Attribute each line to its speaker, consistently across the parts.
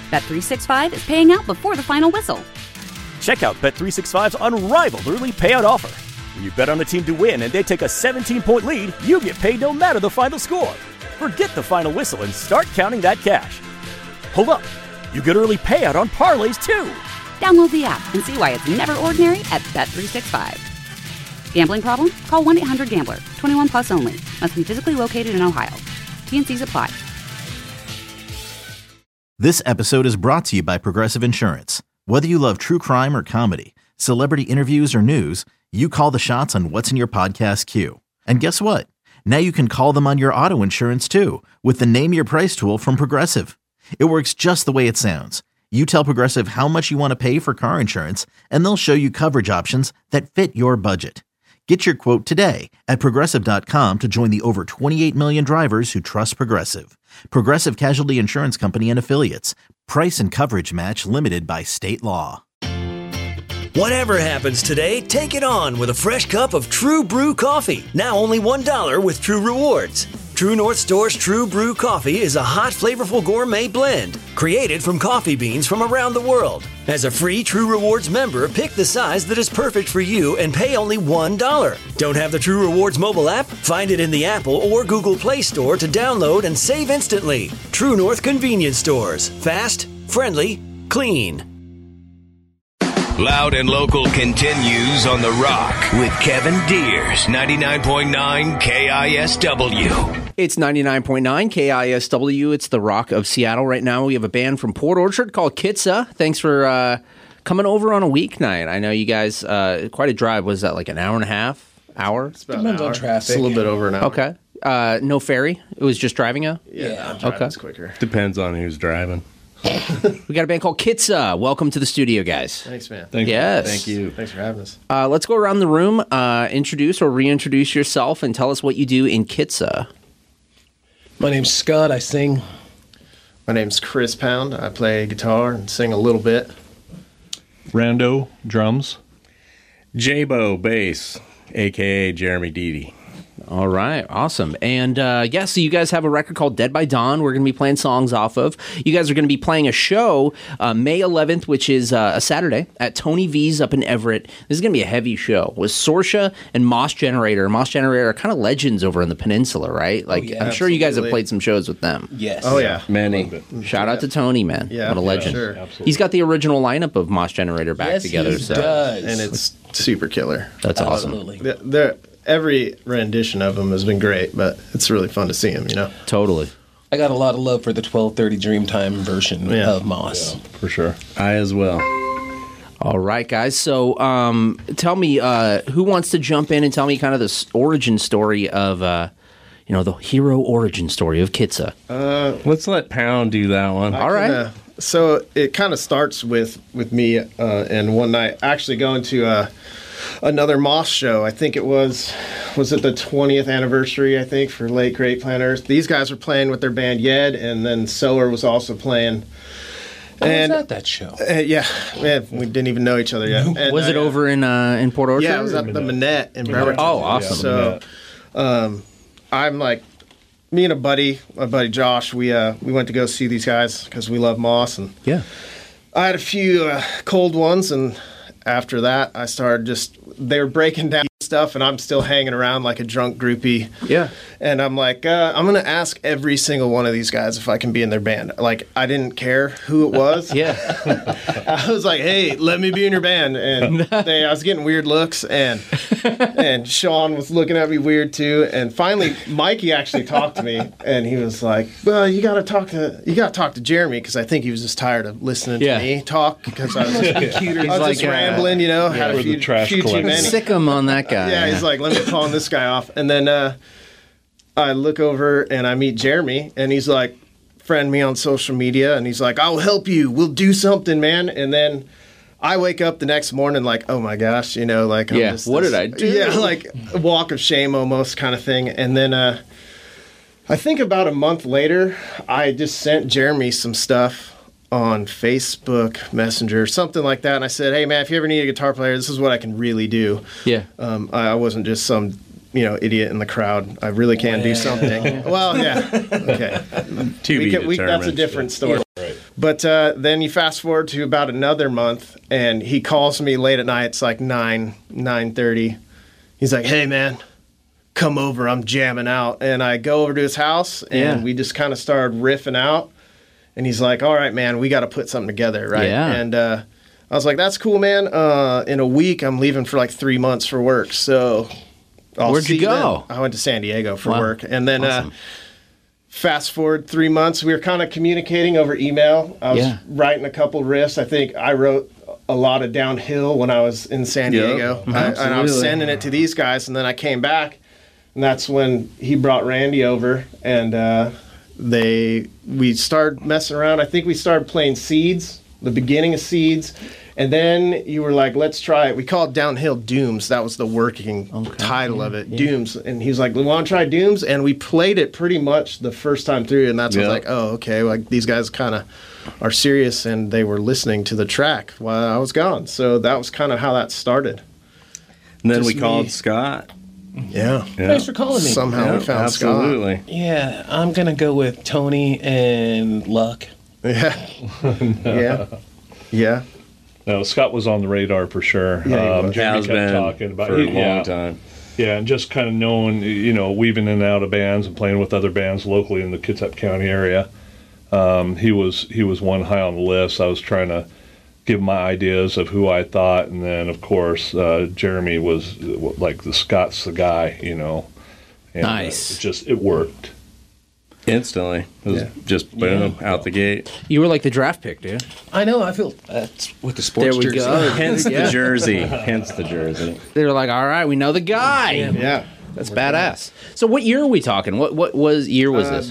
Speaker 1: Bet365 is paying out before the final whistle.
Speaker 2: Check out Bet365's unrivaled early payout offer. When you bet on a team to win and they take a 17-point lead, you get paid no matter the final score. Forget the final whistle and start counting that cash. Hold up. You get early payout on parlays, too.
Speaker 1: Download the app and see why it's never ordinary at Bet365. Gambling problem? Call 1-800-GAMBLER. 21 plus only. Must be physically located in Ohio. T&Cs apply.
Speaker 3: This episode is brought to you by Progressive Insurance. Whether you love true crime or comedy, celebrity interviews or news, you call the shots on what's in your podcast queue. And guess what? Now you can call them on your auto insurance too with the Name Your Price tool from Progressive. It works just the way it sounds. You tell Progressive how much you want to pay for car insurance, and they'll show you coverage options that fit your budget. Get your quote today at Progressive.com to join the over 28 million drivers who trust Progressive. Progressive Casualty Insurance Company and Affiliates. Price and coverage match limited by state law.
Speaker 4: Whatever happens today, take it on with a fresh cup of True Brew coffee. Now only $1 with True Rewards. True North Store's True Brew coffee is a hot, flavorful gourmet blend created from coffee beans from around the world. As a free True Rewards member, pick the size that is perfect for you and pay only $1. Don't have the True Rewards mobile app? Find it in the Apple or Google Play Store to download and save instantly. True North Convenience Stores. Fast, friendly, clean.
Speaker 5: Loud and Local continues on The Rock with Kevin Deers, 99.9 KISW.
Speaker 6: It's 99.9 KISW. It's The Rock of Seattle. Right now we have a band from Port Orchard called Kitsa. Thanks for coming over on a weeknight. I know you guys, quite a drive. Was that like an hour and a half? Hour?
Speaker 7: It's about Depends on traffic.
Speaker 8: It's a little bit over an hour.
Speaker 6: Okay. No ferry? It was just driving out?
Speaker 8: Yeah, driving's quicker.
Speaker 7: Depends on who's driving.
Speaker 6: We got a band called Kitsa. Welcome to the studio, guys.
Speaker 8: Thanks, man.
Speaker 6: Yes.
Speaker 8: Thank you. Thanks for having us.
Speaker 6: Let's go around the room, introduce or reintroduce yourself, and tell us what you do in Kitsa.
Speaker 7: My name's Scott. I sing.
Speaker 8: My name's Chris Pound. I play guitar and sing a little bit.
Speaker 9: Rando, drums.
Speaker 7: J-Bo, bass, a.k.a. Jeremy Deedy.
Speaker 6: All right, awesome. And so you guys have a record called Dead by Dawn we're going to be playing songs off of. You guys are going to be playing a show May 11th, which is a Saturday, at Tony V's up in Everett. This is going to be a heavy show with Sorsha and Moss Generator. Moss Generator are kind of legends over in the peninsula, right? Like, I'm sure
Speaker 8: absolutely.
Speaker 6: you guys have played some shows with them.
Speaker 7: Yes.
Speaker 8: Oh, yeah.
Speaker 7: Many.
Speaker 6: Shout out to Tony, man.
Speaker 8: Yeah,
Speaker 6: what a legend.
Speaker 8: Sure.
Speaker 9: Absolutely.
Speaker 6: He's got the original lineup of Moss Generator back together.
Speaker 7: He does.
Speaker 8: And it's super killer.
Speaker 6: That's awesome.
Speaker 7: Absolutely.
Speaker 8: Every rendition of them has been great, but it's really fun to see them, you know?
Speaker 6: Totally.
Speaker 7: I got a lot of love for the 12:30 Dreamtime version of Moss.
Speaker 9: Yeah, for sure.
Speaker 7: I as well.
Speaker 6: All right, guys. So tell me, who wants to jump in and tell me kind of the origin story of, the hero origin story of Kitsa?
Speaker 7: Let's let Pound do that one.
Speaker 6: All right.
Speaker 8: So it kind of starts with me and one night actually going to another Moss show. I think it was it the 20th anniversary, I think, for Late Great Planet Earth. These guys were playing with their band Yed, and then Sower was also playing.
Speaker 7: And was at that show?
Speaker 8: Yeah, we didn't even know each other yet. And,
Speaker 6: was it over in Port Orchard?
Speaker 8: Yeah, it was at the Manette in Bremerton.
Speaker 6: Oh, awesome.
Speaker 8: So I'm like, me and my buddy Josh, we went to go see these guys because we love Moss, and I had a few cold ones, and after that I started they were breaking down stuff, and I'm still hanging around like a drunk groupie.
Speaker 6: Yeah.
Speaker 8: And I'm like, I'm going to ask every single one of these guys if I can be in their band. Like, I didn't care who it was. I was like, hey, let me be in your band. And I was getting weird looks, and Sean was looking at me weird too. And finally, Mikey actually talked to me, and he was like, well, you got to talk to Jeremy, because I think he was just tired of listening to me talk, because I was just rambling, had a few too many.
Speaker 6: Sick him on that guy.
Speaker 8: Yeah, he's like, let me call this guy off. And then I look over and I meet Jeremy, and he's like, friend me on social media, and he's like, I'll help you. We'll do something, man. And then I wake up the next morning like, oh my gosh, like, I'm just,
Speaker 6: what did I do?
Speaker 8: Yeah, like a walk of shame almost kind of thing. And then I think about a month later, I just sent Jeremy some stuff on Facebook Messenger, something like that. And I said, hey, man, if you ever need a guitar player, this is what I can really do.
Speaker 6: Yeah.
Speaker 8: I wasn't just some, idiot in the crowd. I really can do something. Well, yeah. Okay.
Speaker 7: To be determined.
Speaker 8: That's a different story.
Speaker 9: Right.
Speaker 8: But then you fast forward to about another month, and he calls me late at night. It's like 9:30. He's like, "Hey, man, come over. I'm jamming out." And I go over to his house, and we just kind of started riffing out. And he's like, "All right, man, we got to put something together, right?"
Speaker 6: Yeah.
Speaker 8: And I was like, "That's cool, man. In a week, I'm leaving for like 3 months for work. So
Speaker 6: Where'd you go?
Speaker 8: Then. I went to San Diego for work. And then fast forward 3 months, we were kind of communicating over email. I was writing a couple riffs. I think I wrote a lot of Downhill when I was in San Diego. And I was sending it to these guys, and then I came back, and that's when he brought Randy over, and we started messing around. I think we started playing Seeds, the beginning of Seeds, and then you were like, "Let's try it." We called Downhill Dooms. That was the working title of it, Dooms. And he was like, "We want to try Dooms," and we played it pretty much the first time through, and that's when I was like, "Oh, okay." Like these guys kind of are serious, and they were listening to the track while I was gone. So that was kind of how that started.
Speaker 10: And then we called Scott.
Speaker 8: Yeah.
Speaker 7: Thanks for calling me.
Speaker 8: Somehow we found
Speaker 10: absolutely.
Speaker 8: Scott.
Speaker 7: Yeah, I'm gonna go with Tony and Luck.
Speaker 8: Yeah. Yeah.
Speaker 9: No, Scott was on the radar for sure.
Speaker 8: Yeah,
Speaker 9: Jeremy kept talking about
Speaker 10: for
Speaker 9: it
Speaker 10: a long time.
Speaker 9: Yeah, and just kind of knowing, weaving in and out of bands and playing with other bands locally in the Kitsap County area. He was one high on the list. I was trying to give my ideas of who I thought, and then of course Jeremy was like Scott's the guy, And,
Speaker 6: nice.
Speaker 9: It worked
Speaker 10: Instantly. It was just boom, out the gate.
Speaker 6: You were like the draft pick, dude.
Speaker 7: I know. I feel that's with the sports
Speaker 6: There we
Speaker 7: jersey.
Speaker 6: go.
Speaker 10: Hence the jersey. Hence the jersey.
Speaker 6: They were like, "All right, we know the guy."
Speaker 8: Yeah.
Speaker 6: That's badass. So, what year are we talking? What year was this?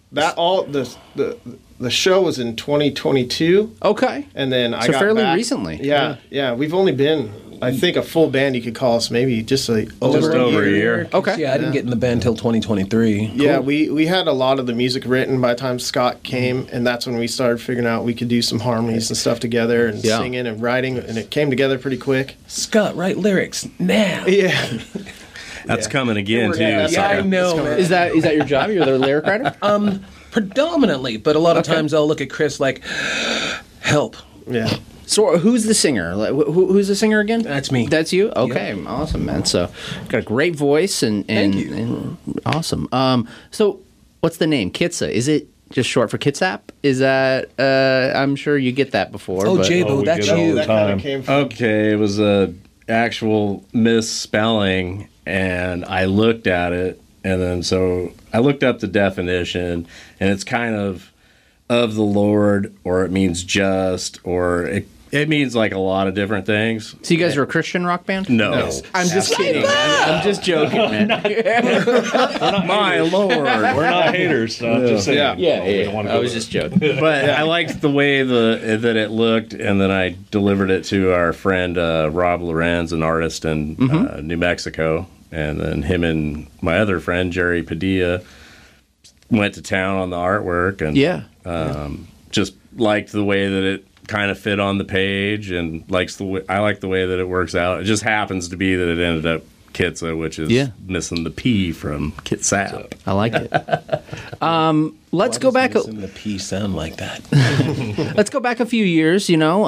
Speaker 8: The show was in 2022.
Speaker 6: Okay.
Speaker 8: And then I
Speaker 6: So
Speaker 8: got
Speaker 6: fairly
Speaker 8: back.
Speaker 6: recently.
Speaker 8: Yeah. We've only been, I think, a full band you could call us maybe just over a year.
Speaker 6: Okay.
Speaker 7: Yeah, I didn't get in the band until 2023.
Speaker 8: Yeah, we had a lot of the music written by the time Scott came, and that's when we started figuring out we could do some harmonies and stuff together and singing and writing, and it came together pretty quick.
Speaker 7: Scott, write lyrics now.
Speaker 8: Yeah.
Speaker 10: That's coming again, too.
Speaker 7: Yeah, I know.
Speaker 6: Is that your job? You're the lyric writer?
Speaker 7: Predominantly, but a lot of times I'll look at Chris like, help.
Speaker 8: Yeah.
Speaker 6: So who's the singer? Like, who's the singer again?
Speaker 7: That's me.
Speaker 6: That's you? Okay, awesome, man. So got a great voice and
Speaker 7: Thank you.
Speaker 6: and awesome. So what's the name? Kitsa? Is it just short for Kitsap? Is that I'm sure you get that before.
Speaker 7: Oh,
Speaker 6: but
Speaker 7: J-Bo,
Speaker 9: we
Speaker 7: that's
Speaker 9: get all
Speaker 7: you.
Speaker 9: the
Speaker 8: That kind
Speaker 9: time.
Speaker 8: of came from.
Speaker 10: Okay, it was a actual misspelling, and I looked at it, and then so I looked up the definition, and it's kind of the Lord, or it means just, or it means like a lot of different things.
Speaker 6: So you guys are a Christian rock band?
Speaker 10: No.
Speaker 6: I'm just kidding. I'm just joking, man.
Speaker 10: My Lord.
Speaker 9: We're not haters. Just saying.
Speaker 6: Yeah.
Speaker 9: don't wanna
Speaker 6: I
Speaker 9: go
Speaker 6: was
Speaker 9: there.
Speaker 6: just joking.
Speaker 10: But I liked the way that it looked, and then I delivered it to our friend Rob Lorenz, an artist in New Mexico, and then him and my other friend Jerry Padilla went to town on the artwork, and just liked the way that it kind of fit on the page, and I like the way that it works out. It just happens to be that it ended up Kitsa, which is missing the P from Kitsap.
Speaker 6: I like it. Let's go back.
Speaker 7: Doesn't the P sound like that?
Speaker 6: Let's go back a few years.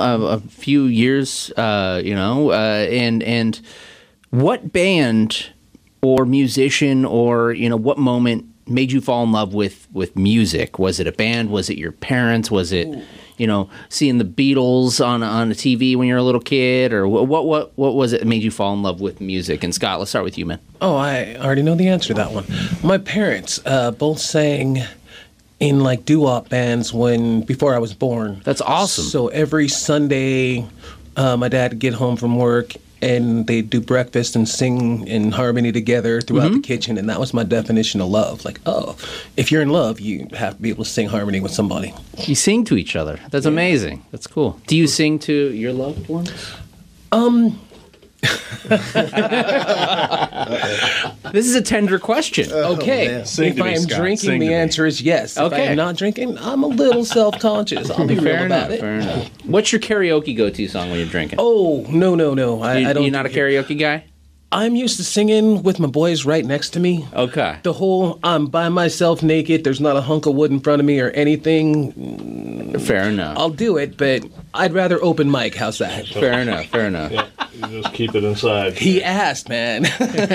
Speaker 6: And what band or musician or what moment made you fall in love with music? Was it a band? Was it your parents? Was it seeing the Beatles on a TV when you were a little kid, or what was it that made you fall in love with music? And Scott, let's start with you, man.
Speaker 7: Oh, I already know the answer to that one. My parents both sang in like doo-wop bands before I was born.
Speaker 6: That's awesome.
Speaker 7: So every Sunday, my dad would get home from work, and they'd do breakfast and sing in harmony together throughout the kitchen, and that was my definition of love. Like, if you're in love, you have to be able to sing harmony with somebody.
Speaker 6: You sing to each other. That's amazing. That's cool. Do you sing to your loved ones? This is a tender question.
Speaker 7: Okay. If I am drinking, the answer is yes. If I am not drinking, I'm a little self-conscious. I'll be real about it.
Speaker 6: Fair enough. What's your karaoke go-to song when you're drinking?
Speaker 7: Oh, no. I don't.
Speaker 6: You're not a karaoke guy?
Speaker 7: I'm used to singing with my boys right next to me.
Speaker 6: Okay.
Speaker 7: The whole I'm by myself naked, there's not a hunk of wood in front of me or anything.
Speaker 6: Fair enough.
Speaker 7: I'll do it, but I'd rather open mic. How's that?
Speaker 6: Fair enough.
Speaker 9: Yeah, you just keep it inside.
Speaker 7: He asked, man.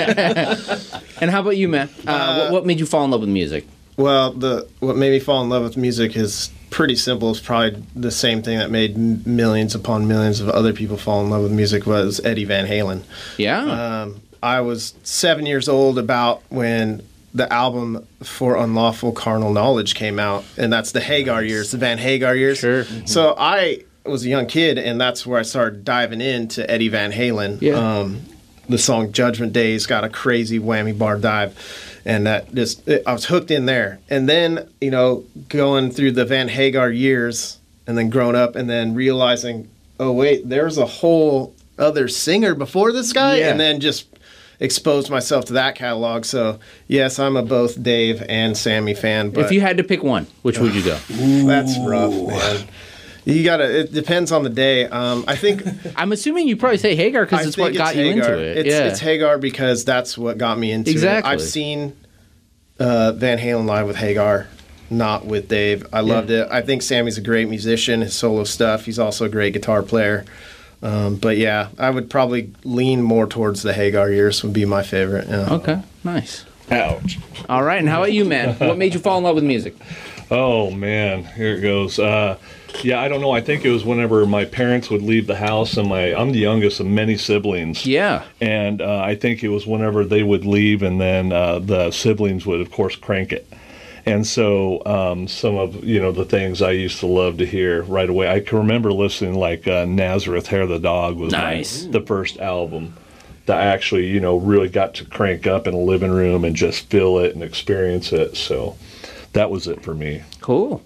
Speaker 6: And how about you, man? What made you fall in love with music?
Speaker 8: Well, what made me fall in love with music is pretty simple. It's probably the same thing that made millions upon millions of other people fall in love with music was Eddie Van Halen.
Speaker 6: Yeah.
Speaker 8: I was 7 years old about when the album For Unlawful Carnal Knowledge came out, and that's the Hagar years, the Van Hagar years.
Speaker 6: Sure.
Speaker 8: So I was a young kid, and that's where I started diving into Eddie Van Halen.
Speaker 6: Yeah.
Speaker 8: The song Judgment Day's got a crazy whammy bar dive. And I was hooked in there. And then, going through the Van Hagar years and then growing up and then realizing, oh, wait, there's a whole other singer before this guy.
Speaker 6: Yeah.
Speaker 8: And then just exposed myself to that catalog. So, yes, I'm a both Dave and Sammy fan. But
Speaker 6: if you had to pick one, which would you go?
Speaker 8: That's rough, man. It depends on the day. I think.
Speaker 6: I'm assuming you probably say Hagar because it's what got you into it.
Speaker 8: It's Hagar because that's what got me into it. I've seen Van Halen live with Hagar, not with Dave. I loved it. I think Sammy's a great musician, his solo stuff. He's also a great guitar player. But yeah, I would probably lean more towards the Hagar years would be my favorite. Yeah.
Speaker 6: Okay, nice.
Speaker 10: Ouch.
Speaker 6: All right, and how about you, man? What made you fall in love with music?
Speaker 9: Oh, man, here it goes. Yeah, I don't know. I think it was whenever my parents would leave the house, and I'm the youngest of many siblings.
Speaker 6: Yeah.
Speaker 9: And I think it was whenever they would leave, and then the siblings would, of course, crank it. And so some of, the things I used to love to hear right away. I can remember listening like Nazareth, Hair of the Dog was the first album that I actually, really got to crank up in a living room and just feel it and experience it. So that was it for me.
Speaker 6: Cool.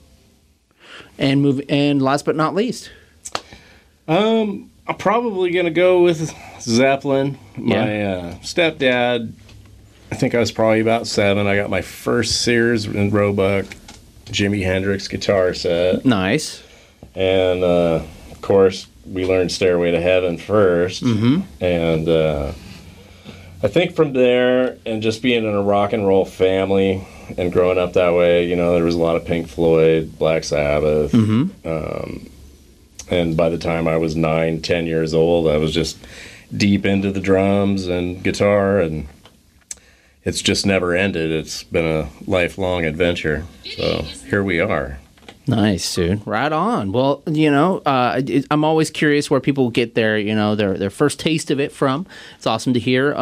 Speaker 6: And last but not least,
Speaker 10: I'm probably gonna go with Zeppelin. My stepdad, I think I was probably about 7. I got my first Sears and Roebuck Jimi Hendrix guitar set.
Speaker 6: Nice.
Speaker 10: And of course, we learned Stairway to Heaven first.
Speaker 6: Mm-hmm.
Speaker 10: And I think from there, and just being in a rock and roll family and growing up that way, there was a lot of Pink Floyd, Black Sabbath.
Speaker 6: Mm-hmm.
Speaker 10: And by the time I was 9, 10 years old, I was just deep into the drums and guitar, and it's just never ended. It's been a lifelong adventure. So here we are.
Speaker 6: Nice, dude. Right on. Well, I'm always curious where people get their first taste of it from. It's awesome to hear.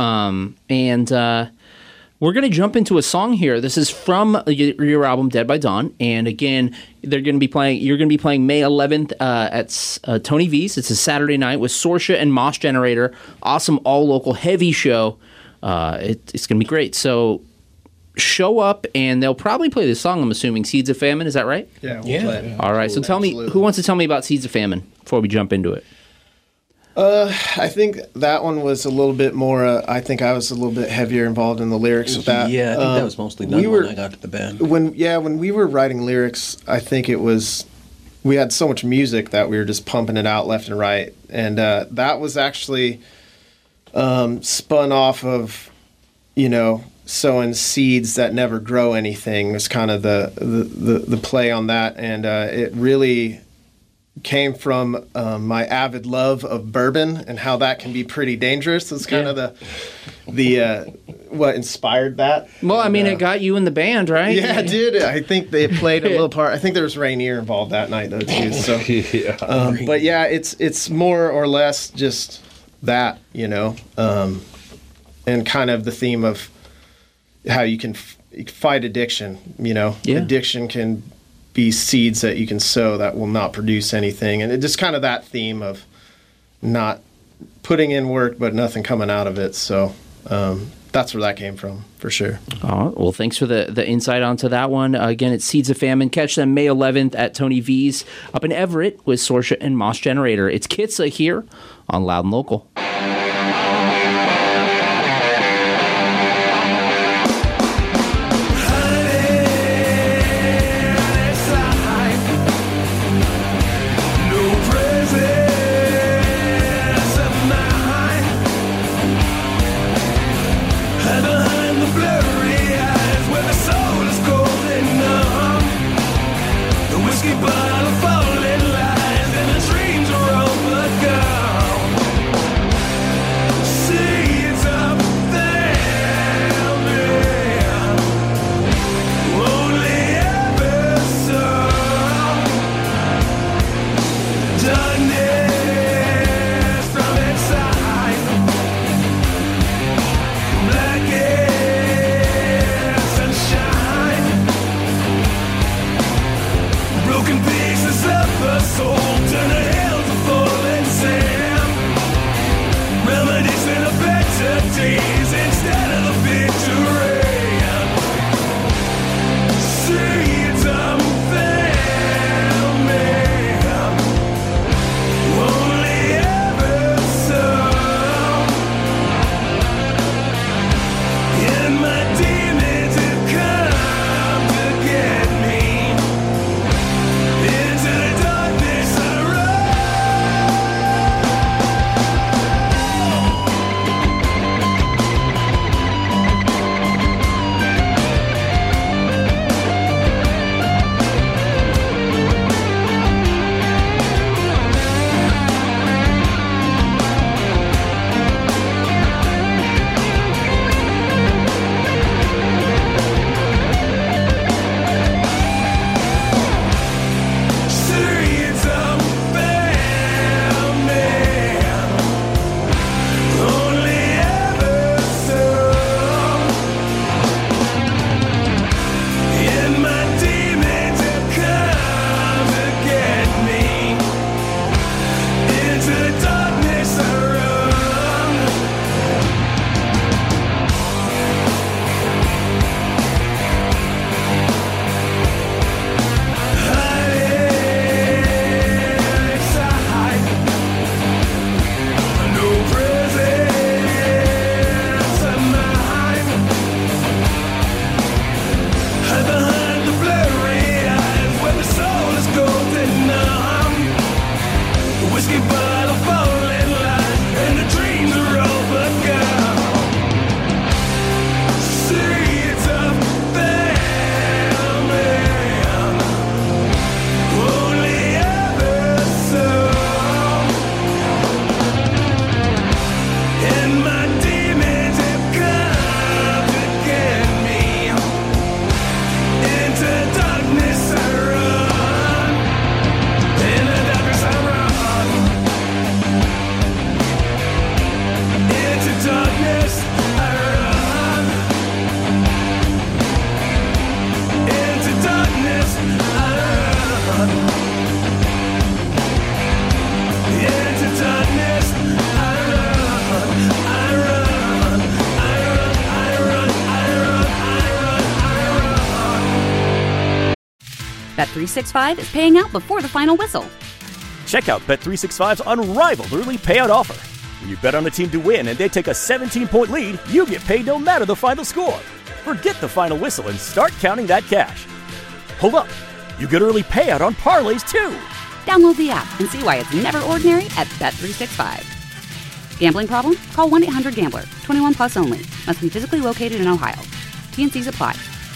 Speaker 6: We're going to jump into a song here. This is from your album Dead by Dawn, and again, you're going to be playing May 11th at Tony V's. It's a Saturday night with Sorsha and Mosh Generator. Awesome all local heavy show. It's going to be great. So show up, and they'll probably play this song. I'm assuming Seeds of Famine. Is that right?
Speaker 8: Yeah, we'll play it.
Speaker 6: All right. So tell me, who wants to tell me about Seeds of Famine before we jump into it?
Speaker 8: I think that one was a little bit more. I think I was a little bit heavier involved in the lyrics with that.
Speaker 7: Yeah, I think that was mostly done when I got to the band.
Speaker 8: When we were writing lyrics, I think it was we had so much music that we were just pumping it out left and right, and that was actually spun off of sowing seeds that never grow anything. Was kind of the play on that, and it really came from my avid love of bourbon and how that can be pretty dangerous. It's kind of the what inspired that.
Speaker 6: Well, I mean, it got you in the band, right?
Speaker 8: Yeah, it did. I think they played a little part. I think there was Rainier involved that night though too. So, but yeah, it's more or less just that, and kind of the theme of how you can fight addiction. Addiction can be seeds that you can sow that will not produce anything, and it just kind of that theme of not putting in work but nothing coming out of it. So that's where that came from for sure.
Speaker 6: Oh, well, thanks for the insight onto that one. Again, it's Seeds of Famine. Catch them May 11th at Tony V's up in Everett with Sorsha and Mosh Generator. It's Kitsa here on Loud and Local.
Speaker 1: Bet365 is paying out before the final whistle.
Speaker 2: Check out Bet365's unrivaled early payout offer. When you bet on a team to win and they take a 17-point lead, you get paid no matter the final score. Forget the final whistle and start counting that cash. Hold up. You get early payout on parlays, too.
Speaker 1: Download the app and see why it's never ordinary at Bet365. Gambling problem? Call 1-800-GAMBLER. 21 plus only. Must be physically located in Ohio. T&Cs apply.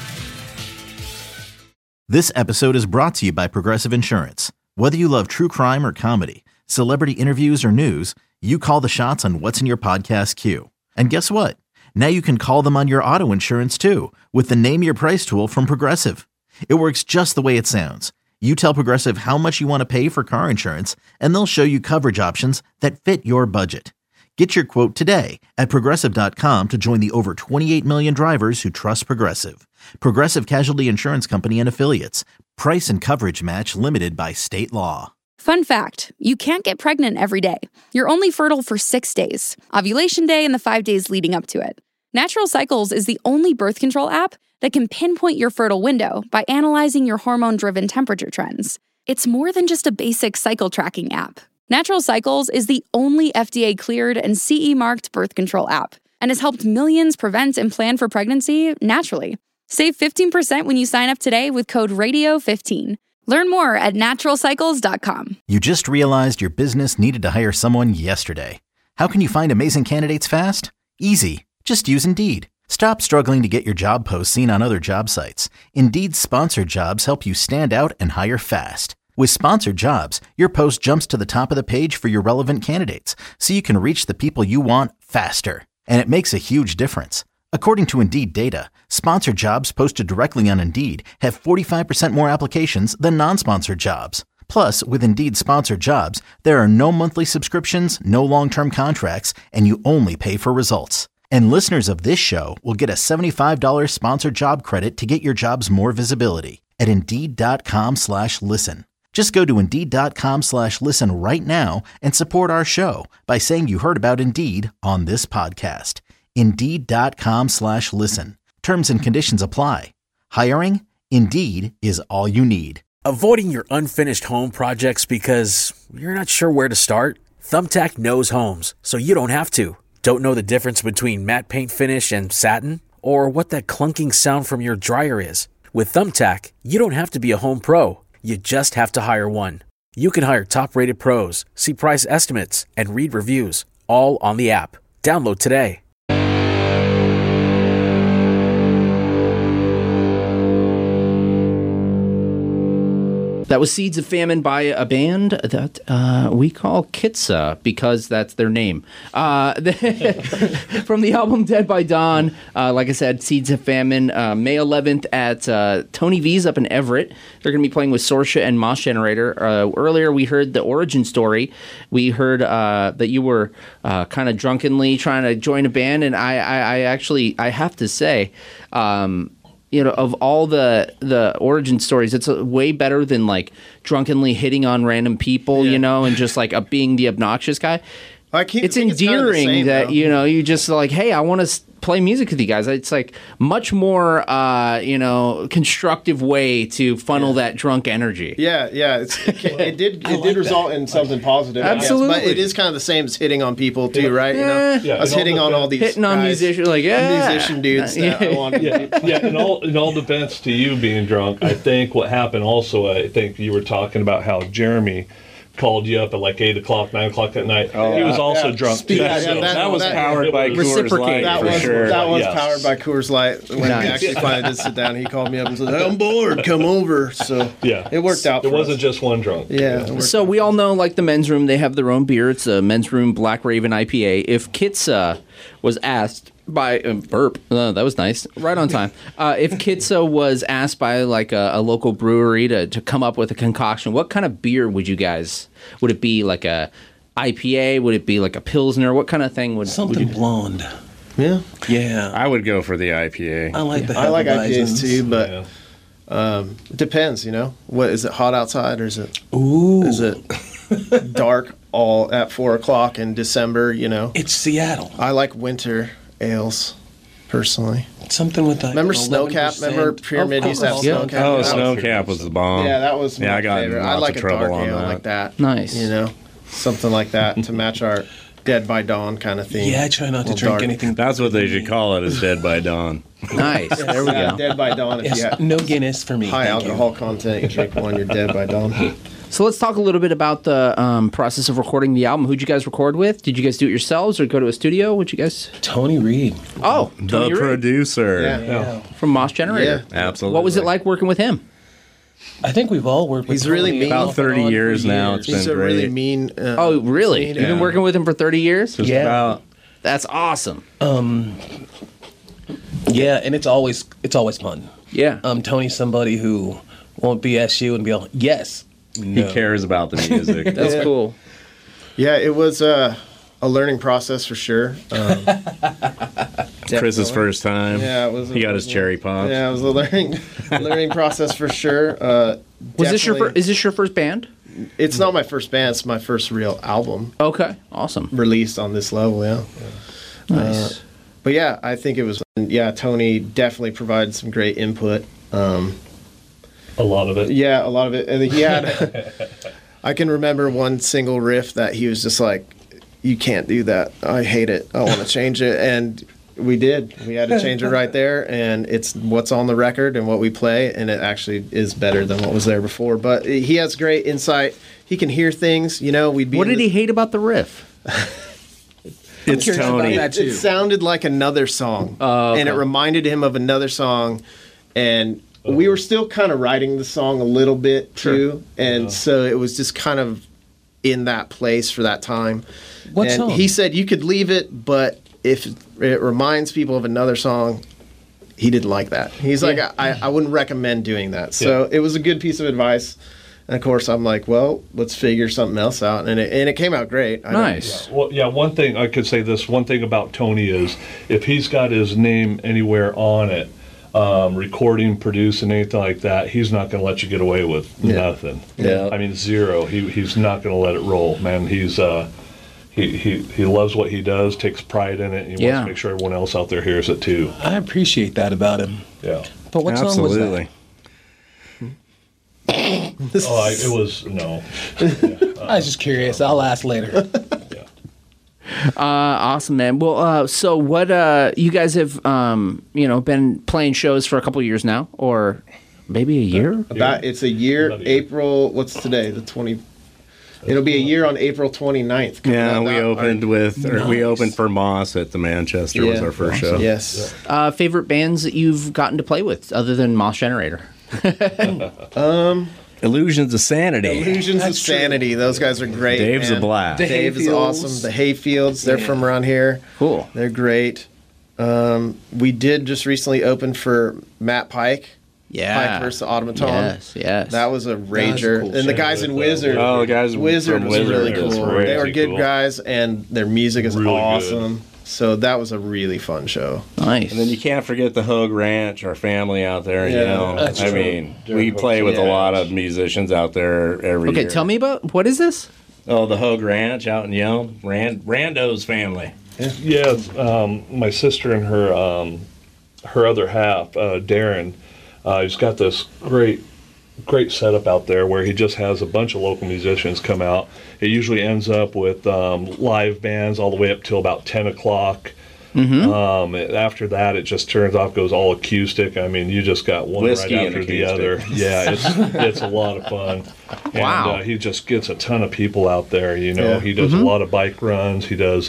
Speaker 3: This episode is brought to you by Progressive Insurance. Whether you love true crime or comedy, celebrity interviews or news, you call the shots on what's in your podcast queue. And guess what? Now you can call them on your auto insurance too with the Name Your Price tool from Progressive. It works just the way it sounds. You tell Progressive how much you want to pay for car insurance, and they'll show you coverage options that fit your budget. Get your quote today at Progressive.com to join the over 28 million drivers who trust Progressive. Progressive Casualty Insurance Company and Affiliates. Price and coverage match limited by state law.
Speaker 11: Fun fact, you can't get pregnant every day. You're only fertile for 6 days, ovulation day and the 5 days leading up to it. Natural Cycles is the only birth control app that can pinpoint your fertile window by analyzing your hormone-driven temperature trends. It's more than just a basic cycle tracking app. Natural Cycles is the only FDA-cleared and CE-marked birth control app and has helped millions prevent and plan for pregnancy naturally. Save 15% when you sign up today with code RADIO15. Learn more at naturalcycles.com.
Speaker 3: You just realized your business needed to hire someone yesterday. How can you find amazing candidates fast? Easy. Just use Indeed. Stop struggling to get your job posts seen on other job sites. Indeed's sponsored jobs help you stand out and hire fast. With sponsored jobs, your post jumps to the top of the page for your relevant candidates, so you can reach the people you want faster. And it makes a huge difference. According to Indeed data, sponsored jobs posted directly on Indeed have 45% more applications than non-sponsored jobs. Plus, with Indeed sponsored jobs, there are no monthly subscriptions, no long-term contracts, and you only pay for results. And listeners of this show will get a $75 sponsored job credit to get your jobs more visibility at Indeed.com/listen. Just go to Indeed.com/listen right now and support our show by saying you heard about Indeed on this podcast. Indeed.com/listen. Terms and conditions apply. Hiring? Indeed is all you need.
Speaker 12: Avoiding your unfinished home projects because you're not sure where to start? Thumbtack knows homes, so you don't have to. Don't know the difference between matte paint finish and satin? Or what that clunking sound from your dryer is? With Thumbtack, you don't have to be a home pro. You just have to hire one. You can hire top-rated pros, see price estimates, and read reviews, all on the app. Download today.
Speaker 6: That was Seeds of Famine by a band that we call Kitsa because that's their name. From the album Dead by Dawn, like I said, Seeds of Famine, May 11th at Tony V's up in Everett. They're going to be playing with Sorsha and Moss Generator. Earlier, we heard the origin story. We heard that you were kind of drunkenly trying to join a band, and I actually have to say, of all the origin stories, it's way better than like drunkenly hitting on random people, and just like being the obnoxious guy. It's endearing that, you just like, hey, I want to play music with you guys. It's like much more, constructive way to funnel that drunk energy.
Speaker 8: Yeah. It did result in something positive.
Speaker 6: Absolutely.
Speaker 8: But it is kind of the same as hitting on people too, right? I was hitting on all these
Speaker 6: hitting
Speaker 8: guys,
Speaker 6: on musicians, like
Speaker 8: musician dudes. That I wanted to
Speaker 9: In all defense to you being drunk, I think what happened also, I think you were talking about how Jeremy called you up at like 8 o'clock, 9 o'clock that night. He was also drunk too.
Speaker 10: That was powered by Coors Light for sure.
Speaker 8: That was powered by Coors Light. When we actually finally did sit down, he called me up and said, I'm bored, come over. So it worked out.
Speaker 9: It wasn't just one drunk.
Speaker 8: Yeah.
Speaker 6: So we all know, like the men's room, they have their own beer. It's a men's room Black Raven IPA. If Kitsa was asked by burp, that was nice, right on time. If Kitsa was asked by like a local brewery to come up with a concoction, what kind of beer would it be like a IPA? Would it be like a Pilsner? What kind of thing would
Speaker 7: something blonde?
Speaker 8: Yeah.
Speaker 10: I would go for the IPA.
Speaker 7: I like the
Speaker 8: I like IPAs too, but it depends. What is it? Hot outside, or is it? Is it dark all at 4 o'clock in December?
Speaker 7: It's Seattle.
Speaker 8: I like winter ales, personally.
Speaker 7: Something with that.
Speaker 8: Remember Snowcap? Remember Pyramid used to have Snowcap?
Speaker 10: Oh, Snowcap was the bomb.
Speaker 8: Yeah, that was my
Speaker 10: I got
Speaker 8: favorite.
Speaker 10: lots
Speaker 8: I like
Speaker 10: of
Speaker 8: a dark
Speaker 10: trouble on
Speaker 8: ale
Speaker 10: that.
Speaker 8: like that.
Speaker 6: Nice.
Speaker 8: Something like that to match our Dead by Dawn kind of theme.
Speaker 7: Yeah, I try not to drink anything.
Speaker 10: That's what they should call it, is Dead by Dawn.
Speaker 6: Nice. There we go.
Speaker 8: Dead by Dawn. If you have
Speaker 7: no Guinness for me.
Speaker 8: high alcohol content, you drink one, you're dead by dawn.
Speaker 6: So let's talk a little bit about the process of recording the album. Who'd you guys record with? Did you guys do it yourselves or go to a studio? What'd you guys?
Speaker 7: Tony Reed.
Speaker 6: Oh,
Speaker 10: The producer.
Speaker 8: Yeah.
Speaker 6: From Moss Generator.
Speaker 8: Yeah.
Speaker 10: Absolutely.
Speaker 6: What was it like working with him?
Speaker 7: I think we've all worked with
Speaker 8: He's really
Speaker 7: Tony
Speaker 8: mean.
Speaker 10: About 30 years now. It's
Speaker 8: He's
Speaker 10: been
Speaker 8: a really
Speaker 10: great.
Speaker 8: mean.
Speaker 6: Oh, really? You've been working with him for 30 years?
Speaker 10: Just
Speaker 7: Yeah.
Speaker 10: about.
Speaker 6: That's awesome.
Speaker 7: Yeah, and it's always fun.
Speaker 6: Yeah.
Speaker 7: Tony's somebody who won't BS you and be all, yes. No.
Speaker 10: He cares about the music.
Speaker 6: That's cool.
Speaker 8: Yeah, it was a learning process for sure.
Speaker 10: Chris's first time.
Speaker 8: Yeah, it was.
Speaker 10: He got his cherry pop.
Speaker 8: Yeah, it was a learning process for sure.
Speaker 6: Was this is this your first band?
Speaker 8: It's not my first band. It's my first real album.
Speaker 6: Okay, awesome.
Speaker 8: Released on this level, yeah.
Speaker 6: Nice.
Speaker 8: But yeah, I think it was. Yeah, Tony definitely provided some great input.
Speaker 9: A lot of it.
Speaker 8: Yeah, a lot of it. And he had. I can remember one single riff that he was just like, "You can't do that. I hate it. I want to change it." And we did. We had to change it right there, and it's what's on the record and what we play, and it actually is better than what was there before. But he has great insight. He can hear things. We'd be.
Speaker 6: What did he hate about the riff?
Speaker 10: It's Tony.
Speaker 8: It sounded like another song, and it reminded him of another song, and we were still kind of writing the song a little bit too, and so it was just kind of in that place for that time.
Speaker 7: What
Speaker 8: and
Speaker 7: song?
Speaker 8: He said you could leave it, but if it reminds people of another song, he didn't like that. He's like, I wouldn't recommend doing that. So it was a good piece of advice. And of course, I'm like, well, let's figure something else out, and it came out great.
Speaker 6: Nice.
Speaker 9: One thing I could say this. One thing about Tony is, if he's got his name anywhere on it, recording, producing, anything like that, he's not going to let you get away with nothing.
Speaker 10: Yeah.
Speaker 9: I mean, zero. He's not going to let it roll, man. He's he loves what he does, takes pride in it, and he wants to make sure everyone else out there hears it too.
Speaker 7: I appreciate that about him.
Speaker 9: Yeah.
Speaker 7: But what song was that?
Speaker 9: It was no.
Speaker 7: I was just curious. I'll ask later.
Speaker 6: Awesome, man. Well, so what? You guys have been playing shows for a couple of years now, or maybe a year?
Speaker 8: It's a year. April. What's today? The 20. It'll be a year on April 29th.
Speaker 10: Yeah, we opened for Moss at the Manchester. Was our first show.
Speaker 8: Yes.
Speaker 6: Favorite bands that you've gotten to play with, other than Moss Generator?
Speaker 10: Illusions of Sanity.
Speaker 8: Illusions of Sanity. Those guys are great.
Speaker 10: Dave's a blast.
Speaker 8: Dave is awesome. The Hayfields. They're from around here.
Speaker 6: Cool.
Speaker 8: They're great. We did just recently open for Matt Pike. Pike versus the Automaton.
Speaker 6: Yes.
Speaker 8: That was a rager.
Speaker 7: Cool
Speaker 8: and the guys in Wizard.
Speaker 10: Oh, the guys
Speaker 8: Wizard was really cool. They were good
Speaker 9: cool.
Speaker 8: guys, and their music is
Speaker 9: Really
Speaker 8: awesome. So that was a really fun show.
Speaker 6: Nice.
Speaker 10: And then you can't forget the Hogue Ranch, our family out there.
Speaker 8: Yeah, that's
Speaker 10: I
Speaker 8: true.
Speaker 10: mean, we play with a lot of musicians out there every year.
Speaker 6: Okay, tell me about what is this?
Speaker 10: Oh, the Hogue Ranch out in Yelm. Rando's family.
Speaker 9: Yeah, my sister and her other half, Darren, he's got this great setup out there where he just has a bunch of local musicians come out. It usually ends up with live bands all the way up till about 10 o'clock. After that, it just turns off, goes all acoustic. I mean, you just got one
Speaker 10: Whiskey
Speaker 9: right
Speaker 10: and
Speaker 9: after the
Speaker 10: acoustic.
Speaker 9: other. Yeah, it's a lot of fun.
Speaker 6: Wow.
Speaker 9: And he just gets a ton of people out there. He does a lot of bike runs. He does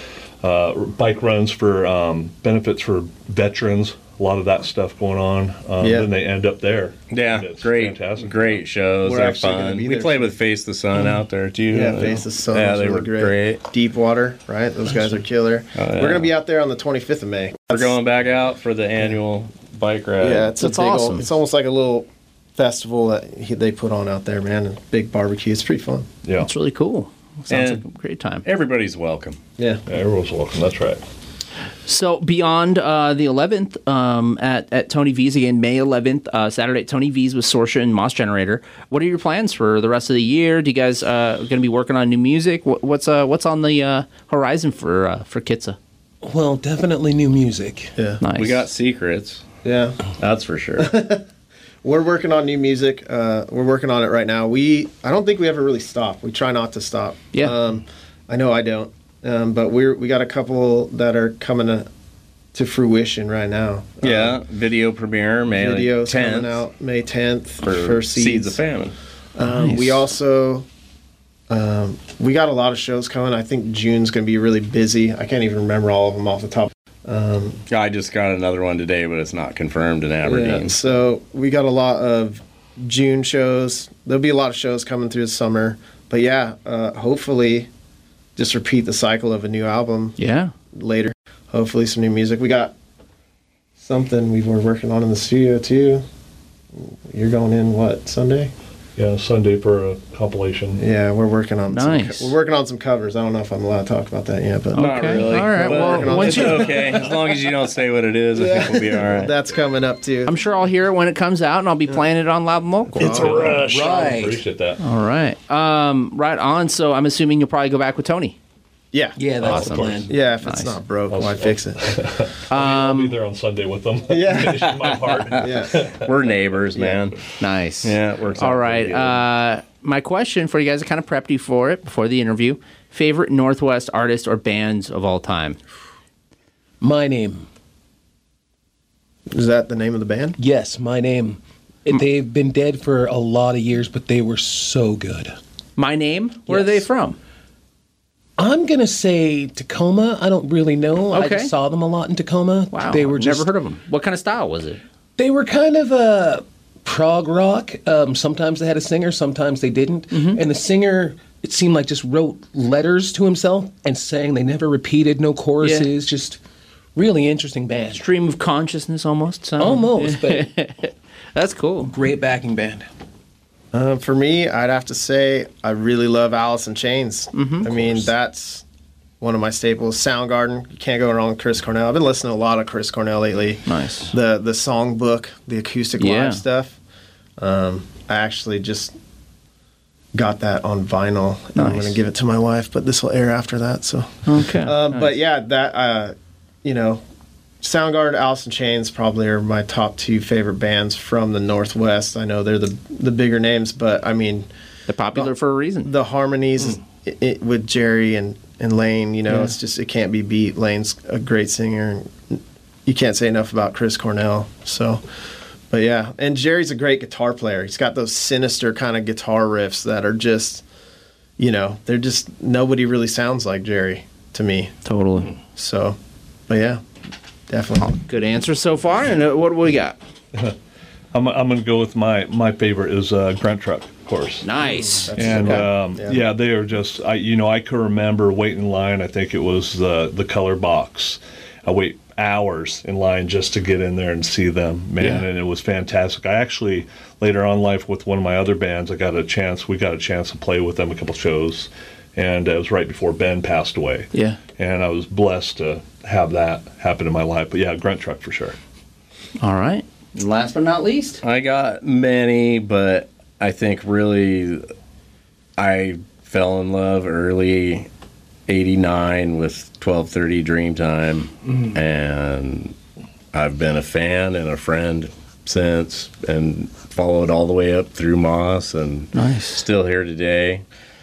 Speaker 9: bike runs for benefits for veterans. A lot of that stuff going on. Then they end up there.
Speaker 10: Yeah,
Speaker 9: It's
Speaker 10: great shows.
Speaker 8: We're
Speaker 10: They're
Speaker 8: actually gonna
Speaker 10: fun.
Speaker 8: be
Speaker 10: We
Speaker 8: there
Speaker 10: played
Speaker 8: too.
Speaker 10: with Face the Sun out there too.
Speaker 8: Yeah, Face the Sun.
Speaker 10: Yeah,
Speaker 8: was
Speaker 10: they
Speaker 8: really
Speaker 10: were great.
Speaker 8: Deepwater, right? Those guys are killer.
Speaker 10: Oh, yeah.
Speaker 8: We're going to be out there on the 25th of May.
Speaker 10: We're going back out for the annual bike ride.
Speaker 8: Yeah, it's
Speaker 6: That's
Speaker 8: a big
Speaker 6: awesome.
Speaker 8: it's almost like a little festival that they put on out there, man. And big barbecue. It's pretty fun.
Speaker 9: Yeah.
Speaker 6: That's really cool. Sounds
Speaker 10: And
Speaker 6: like a great time.
Speaker 10: Everybody's welcome.
Speaker 8: Yeah.
Speaker 9: Everyone's welcome. That's right.
Speaker 6: So beyond the 11th at Tony V's again, May 11th, Saturday at Tony V's with Sorsha and Moss Generator. What are your plans for the rest of the year? Do you guys going to be working on new music? What's on the horizon for Kitsa?
Speaker 7: Well, definitely new music.
Speaker 8: Yeah.
Speaker 6: Nice.
Speaker 10: We got secrets.
Speaker 8: Yeah.
Speaker 10: That's for sure.
Speaker 8: We're working on new music. We're working on it right now. I don't think we ever really stop. We try not to stop.
Speaker 6: Yeah.
Speaker 8: I know I don't. But we got a couple that are coming to fruition right now.
Speaker 10: Yeah, video premiere May
Speaker 8: Videos
Speaker 10: 10th
Speaker 8: coming out May 10th
Speaker 10: for Seeds of Famine.
Speaker 8: We also we got a lot of shows coming. I think June's going to be really busy. I can't even remember all of them off the top.
Speaker 10: I just got another one today, but it's not confirmed in Aberdeen.
Speaker 8: Yeah, so we got a lot of June shows. There'll be a lot of shows coming through the summer. But yeah, hopefully just repeat the cycle of a new album.
Speaker 6: Yeah.
Speaker 8: Later. Hopefully some new music. We got something we were working on in the studio too. You're going in what, Sunday?
Speaker 9: Yeah, Sunday for a compilation.
Speaker 8: Yeah, we're working on
Speaker 6: Nice.
Speaker 8: we're working on some covers. I don't know if I'm allowed to talk about that yet, but
Speaker 10: Not really.
Speaker 6: All right.
Speaker 10: But
Speaker 6: Well, once
Speaker 10: it's okay. As long as you don't say what it is, I think we'll be all right.
Speaker 8: that's coming up too.
Speaker 6: I'm sure I'll hear it when it comes out, and I'll be playing it on Loud and Local.
Speaker 8: It's a rush.
Speaker 7: Right.
Speaker 9: Appreciate that.
Speaker 6: All right. Right on. So I'm assuming you'll probably go back with Tony.
Speaker 8: Yeah.
Speaker 7: Yeah, that's
Speaker 6: Awesome.
Speaker 7: the plan.
Speaker 8: Yeah, if
Speaker 6: Nice.
Speaker 8: it's not broke, why fix it?
Speaker 9: I'll be there on Sunday with them.
Speaker 8: Yeah.
Speaker 9: Finishing my part.
Speaker 8: Yeah.
Speaker 10: We're neighbors, man.
Speaker 6: Nice.
Speaker 10: Yeah, it works out
Speaker 6: All
Speaker 10: pretty
Speaker 6: right.
Speaker 10: good.
Speaker 6: My question for you guys, I kind of prepped you for it before the interview. Favorite Northwest artist or bands of all time?
Speaker 7: My Name.
Speaker 8: Is that the name of the band?
Speaker 7: Yes, My Name. They've been dead for a lot of years, but they were so good.
Speaker 6: My Name? Where are they
Speaker 7: Yes.
Speaker 6: from?
Speaker 7: I'm going to say Tacoma. I don't really know. I
Speaker 6: Okay.
Speaker 7: just saw them a lot in Tacoma.
Speaker 6: Wow.
Speaker 7: They were
Speaker 6: I've
Speaker 7: just,
Speaker 6: never heard of them. What kind of style was it?
Speaker 7: They were kind of a prog rock. Sometimes they had a singer, sometimes they didn't. And the singer, it seemed like, just wrote letters to himself and sang. They never repeated, no choruses, just really interesting band.
Speaker 6: Stream of consciousness almost? So.
Speaker 7: Almost, but
Speaker 6: That's cool.
Speaker 7: great backing band.
Speaker 8: For me, I'd have to say I really love Alice in Chains. I mean, one of my staples. Soundgarden, you can't go wrong with Chris Cornell. I've been listening to a lot of Chris Cornell lately.
Speaker 6: Nice.
Speaker 8: The songbook, the acoustic live stuff. I actually just got that on vinyl. And I'm going to give it to my wife, but this will air after that. So
Speaker 6: okay.
Speaker 8: Nice. But yeah, that Soundgarden, Alice in Chains probably are my top 2 favorite bands from the Northwest. I know they're the bigger names, but I mean,
Speaker 6: they're popular for a reason.
Speaker 8: The harmonies with Jerry and Lane, it's just, it can't be beat. Lane's a great singer. You can't say enough about Chris Cornell. So, but yeah, and Jerry's a great guitar player. He's got those sinister kind of guitar riffs that are just, they're just, nobody really sounds like Jerry to me.
Speaker 6: Totally.
Speaker 8: So, but yeah, definitely.
Speaker 6: Good answer so far. And what do we got?
Speaker 9: I'm going to go with my favorite is Grunt Truck, of course.
Speaker 6: Nice.
Speaker 9: And they are just, I can remember waiting in line. I think it was the Color Box. I wait hours in line just to get in there and see them, man, and it was fantastic. I actually, later on in life with one of my other bands, we got a chance to play with them a couple shows, and it was right before Ben passed away.
Speaker 6: Yeah.
Speaker 9: And I was blessed to have that happen in my life. But yeah, Grunt Truck for sure.
Speaker 6: All right. And last but not least?
Speaker 10: I got many, but I think really I fell in love early 89 with 1230 Dreamtime, and I've been a fan and a friend since, and followed all the way up through Moss, and still here today.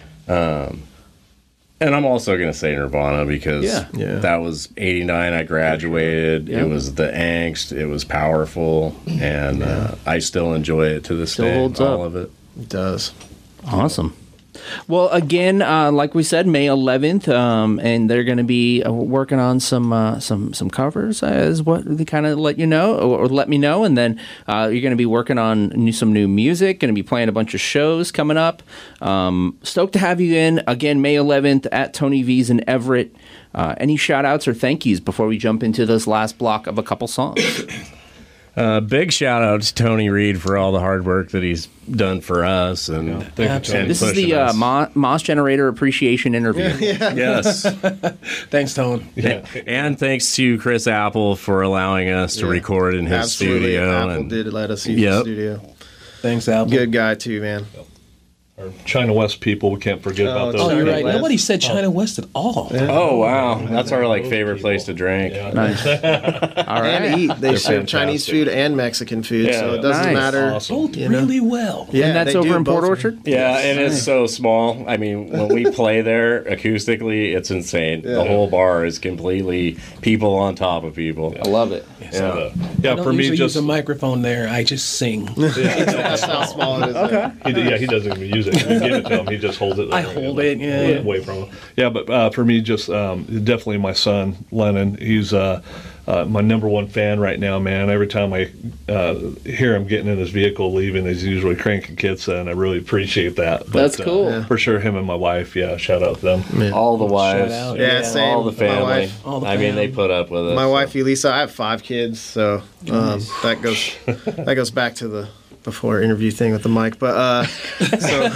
Speaker 10: And I'm also going to say Nirvana because that was 89. I graduated. It was the angst. It was powerful, and I still enjoy it to this day.
Speaker 6: Holds
Speaker 10: all
Speaker 6: up.
Speaker 10: of it.
Speaker 8: It does.
Speaker 6: Awesome. Well, again, like we said, May 11th, and they're going to be working on some covers, is what they kind of let you know, or let me know, and then you're going to be working on some new music, going to be playing a bunch of shows coming up. Stoked to have you in, again, May 11th at Tony V's in Everett. Any shout-outs or thank yous before we jump into this last block of a couple songs?
Speaker 10: Big shout out to Tony Reed for all the hard work that he's done for us. And
Speaker 6: this is the Moss Generator Appreciation Interview.
Speaker 10: Yes.
Speaker 7: Thanks, Tone.
Speaker 10: Yeah. And thanks to Chris Apple for allowing us to record in his studio.
Speaker 8: Apple did let us use the studio.
Speaker 7: Thanks, Apple.
Speaker 8: Good guy, too, man.
Speaker 9: Our China West people, we can't forget about those.
Speaker 7: Oh, you're right. Nobody said China West at all.
Speaker 10: Yeah. Oh, wow. That's our favorite place to drink.
Speaker 8: Yeah. Nice. All right. And eat. They serve Chinese food and Mexican food, so it doesn't matter.
Speaker 7: Awesome. Both really well.
Speaker 6: Yeah, and that's over in Port Orchard?
Speaker 10: Yeah, and it's so small. I mean, when we play there acoustically, it's insane. The whole bar is completely people on top of people.
Speaker 6: I love it.
Speaker 7: I don't usually use a microphone there. I just sing.
Speaker 8: That's how small it is.
Speaker 9: Okay. He doesn't even use it. You give it to him, he just holds it there.
Speaker 7: I hold it,
Speaker 9: away from him. Yeah, but for me, just definitely my son, Lennon. He's my number one fan right now, man. Every time I hear him getting in his vehicle leaving, he's usually cranking Kitsa, and I really appreciate that. But,
Speaker 6: that's cool.
Speaker 9: For sure, him and my wife, shout out to them.
Speaker 10: Man. All the wives.
Speaker 8: Same.
Speaker 10: All the family.
Speaker 8: I
Speaker 10: mean, they put up with us.
Speaker 8: My wife, Elisa, I have 5 kids, so that goes back to the before interview thing with the mic, but so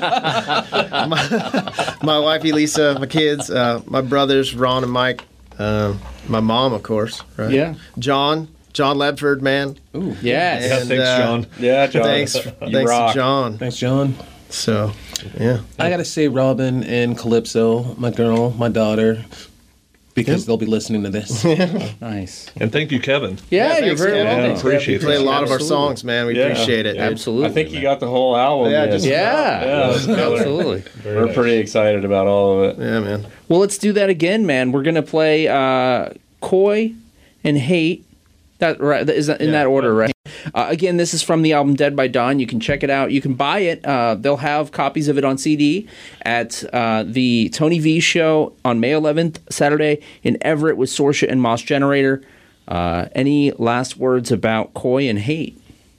Speaker 8: my wife Elisa, my kids, my brothers Ron and Mike, my mom, of course, right?
Speaker 6: Yeah.
Speaker 8: John Ledford, man.
Speaker 6: Ooh, yes.
Speaker 8: And,
Speaker 9: thanks, John.
Speaker 10: Yeah, John.
Speaker 8: Thanks to John.
Speaker 7: Thanks, John.
Speaker 8: So, yeah.
Speaker 7: I gotta say, Robin and Calypso, my girl, my daughter, because they'll be listening to this.
Speaker 6: Nice.
Speaker 9: And thank you, Kevin.
Speaker 6: Yeah, you're very welcome.
Speaker 9: Yeah, appreciate
Speaker 8: it. You play a lot of our songs, man. We appreciate it.
Speaker 6: Absolutely.
Speaker 10: I think you got the whole album.
Speaker 6: Absolutely.
Speaker 10: We're pretty excited about all of it.
Speaker 8: Yeah, man.
Speaker 6: Well, let's do that again, man. We're gonna play Coy and Hate. That right? Is that in that order, right? Again, this is from the album Dead by Dawn. You can check it out. You can buy it. They'll have copies of it on CD at the Tony V show on May 11th, Saturday, in Everett with Sorsha and Moss Generator. Any last words about Coy and Hate?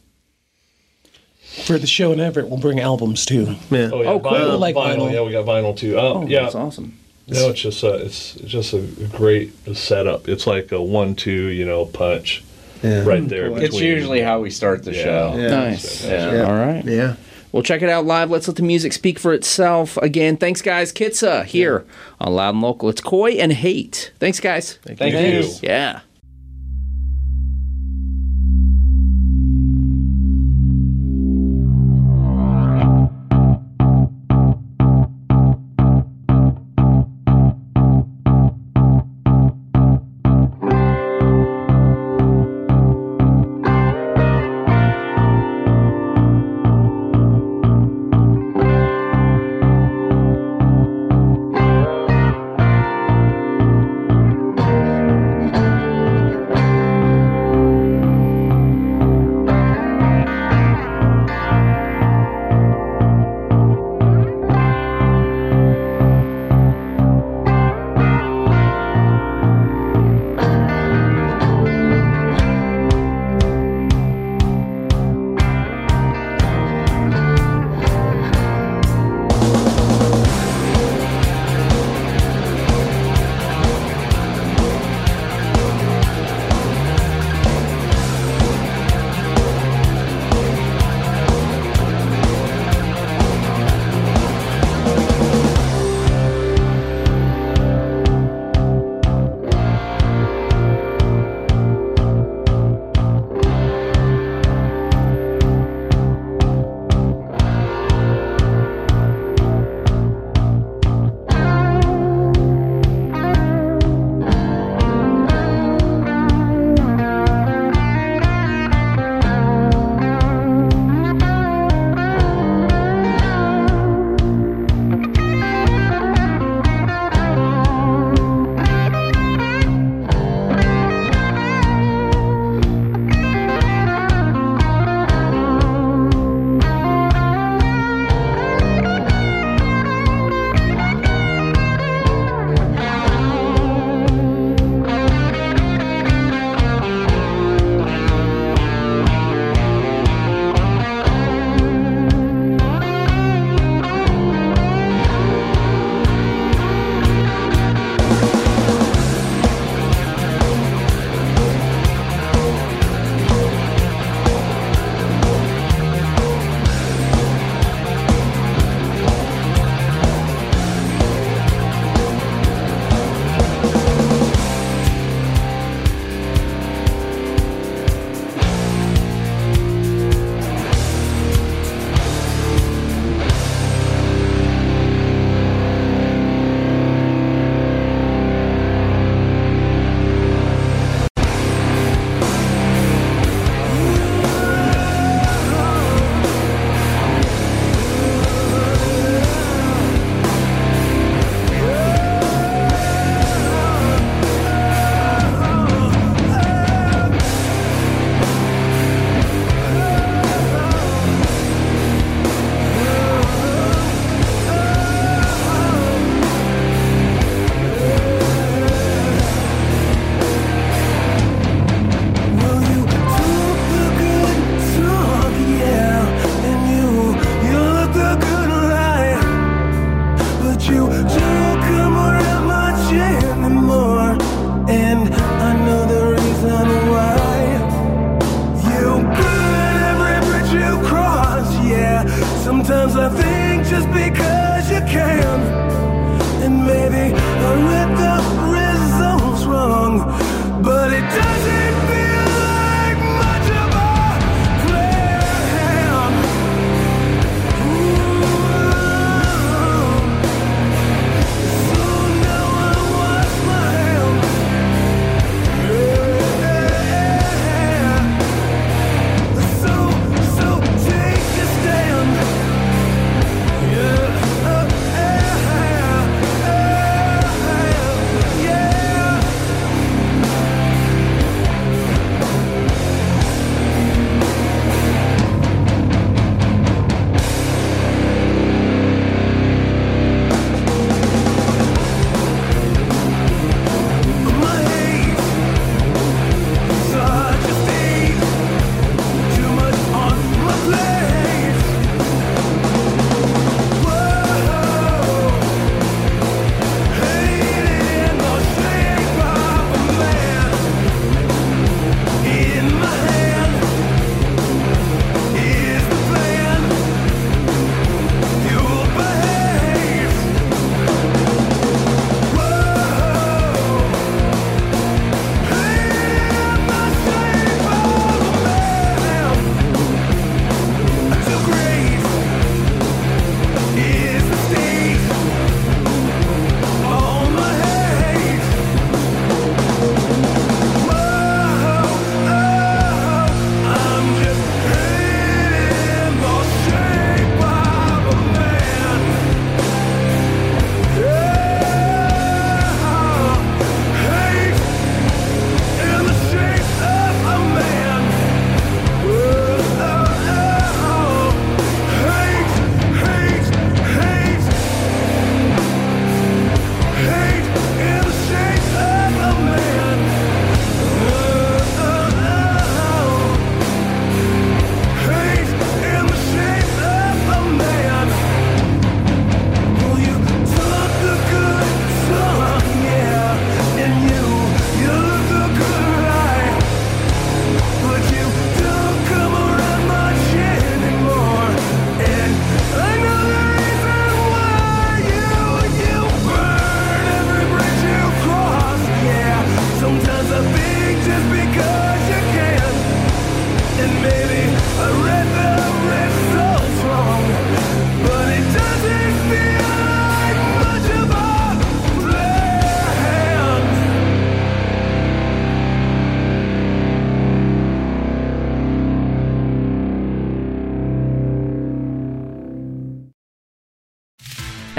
Speaker 7: For the show in Everett, we'll bring albums too.
Speaker 8: Yeah.
Speaker 6: Oh, cool.
Speaker 9: Vinyl,
Speaker 7: Like vinyl.
Speaker 9: Yeah, we got vinyl too.
Speaker 6: That's awesome.
Speaker 9: No, it's just a great setup. It's like a 1-2, punch right there.
Speaker 10: It's usually how we start the show.
Speaker 8: Yeah.
Speaker 6: Nice.
Speaker 10: Yeah.
Speaker 6: All right.
Speaker 8: Yeah.
Speaker 6: Well, check it out live. Let's let the music speak for itself. Again, thanks, guys. Kitsa here on Loud and Local. It's Coy and Hate. Thanks, guys.
Speaker 10: Thank you.
Speaker 6: Yeah.
Speaker 13: Sometimes I think just because you can, and maybe I read the results wrong, but it doesn't feel like much of a plan. So now I wash my hands. So take a stand. Yeah.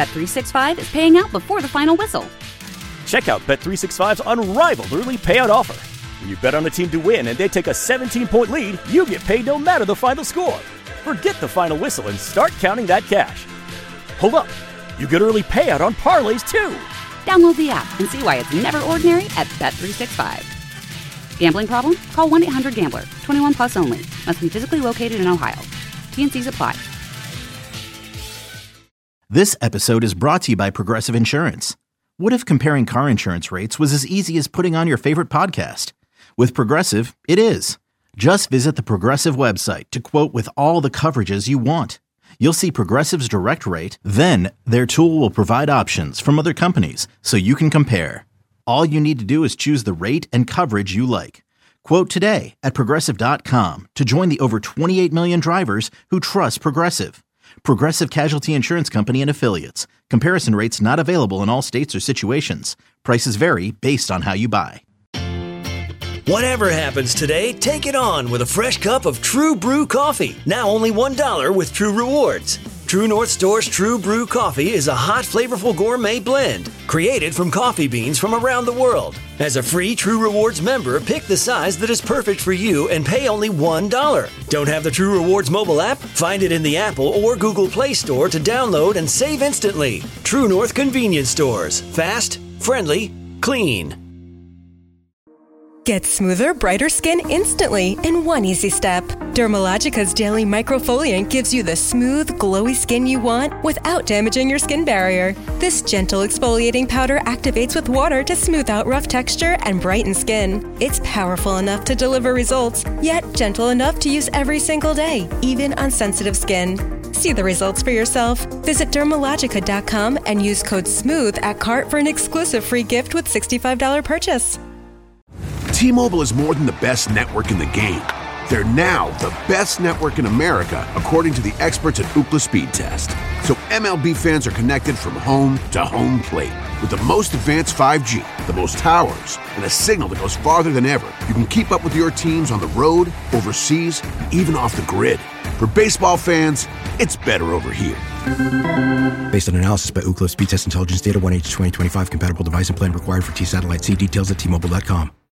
Speaker 1: Bet365 is paying out before the final whistle.
Speaker 2: Check out Bet365's unrivaled early payout offer. When you bet on a team to win and they take a 17-point lead, you get paid no matter the final score. Forget the final whistle and start counting that cash. Hold up. You get early payout on parlays, too.
Speaker 1: Download the app and see why it's never ordinary at Bet365. Gambling problem? Call 1-800-GAMBLER. 21 plus only. Must be physically located in Ohio. T&Cs apply.
Speaker 3: This episode is brought to you by Progressive Insurance. What if comparing car insurance rates was as easy as putting on your favorite podcast? With Progressive, it is. Just visit the Progressive website to quote with all the coverages you want. You'll see Progressive's direct rate, then their tool will provide options from other companies so you can compare. All you need to do is choose the rate and coverage you like. Quote today at Progressive.com to join the over 28 million drivers who trust Progressive. Progressive Casualty Insurance Company and Affiliates. Comparison rates not available in all states or situations. Prices vary based on how you buy.
Speaker 4: Whatever happens today, take it on with a fresh cup of True Brew coffee. Now only $1 with True Rewards. True North Store's True Brew coffee is a hot, flavorful gourmet blend created from coffee beans from around the world. As a free True Rewards member, pick the size that is perfect for you and pay only $1. Don't have the True Rewards mobile app? Find it in the Apple or Google Play Store to download and save instantly. True North Convenience Stores. Fast, friendly, clean.
Speaker 14: Get smoother, brighter skin instantly in one easy step. Dermalogica's daily microfoliant gives you the smooth, glowy skin you want without damaging your skin barrier. This gentle exfoliating powder activates with water to smooth out rough texture and brighten skin. It's powerful enough to deliver results, yet gentle enough to use every single day, even on sensitive skin. See the results for yourself. Visit Dermalogica.com and use code SMOOTH at cart for an exclusive free gift with $65 purchase.
Speaker 15: T-Mobile is more than the best network in the game. They're now the best network in America, according to the experts at Ookla Speed Test. So MLB fans are connected from home to home plate. With the most advanced 5G, the most towers, and a signal that goes farther than ever, you can keep up with your teams on the road, overseas, and even off the grid. For baseball fans, it's better over here.
Speaker 16: Based on analysis by Ookla Speed Test Intelligence Data, 1H2025 compatible device and plan required for T-Satellite. See details at T-Mobile.com.